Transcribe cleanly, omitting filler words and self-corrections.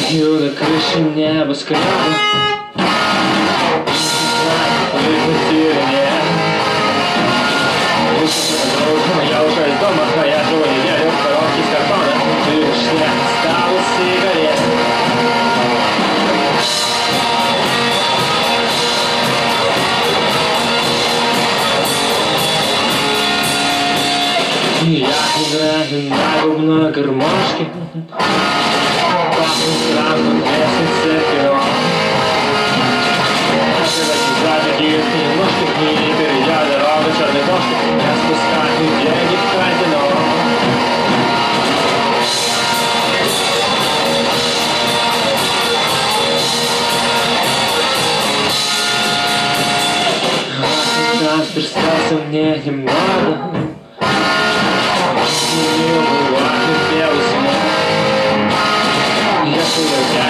Иду на крыше небоскреба. Я уже из дома, а я живу неделю в коробке с картона. Ты лишь не осталось сигарет. Я играю на губной гармошке. Пахнет сразу лестница перо. Такие немножко книги, перейдя дорогу черной кошки, я спускаю деньги в казино. Завтра остался мне немного. Не убывает белый снег. Если я